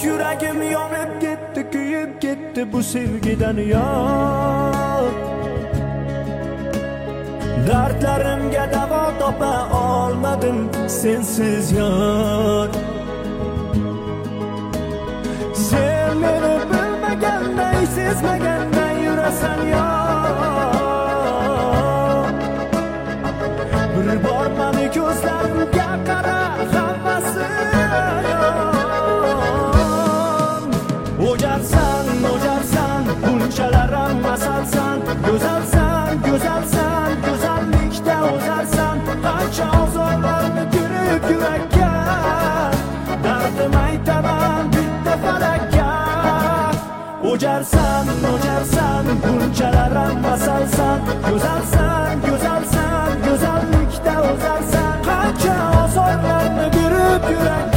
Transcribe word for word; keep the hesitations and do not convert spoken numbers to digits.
yuragim yonib ketdi, kuyib ketdi bu sevgidan yor. Dardlarimga davo topa olmadim sensiz yor. Sen meni bilmaganday, sezmaganday yurasan yor. Bir bor mani ko'zlarimga qara, hammasi yon. O'jarsan, o'jarsan, bunchalar masalsan, go'zalsan, go'zalsan, go'zallikda o'zarsan. Qancha ozorlarni ko'rib yurakka, dardim aytaman bitta falakka. O'jarsan, o'jarsan, bunchalar masalsan, go'zalsan, go'zalsan, go'zallikda o'zarsan. Qancha ozorlarni ko'rib yurakka.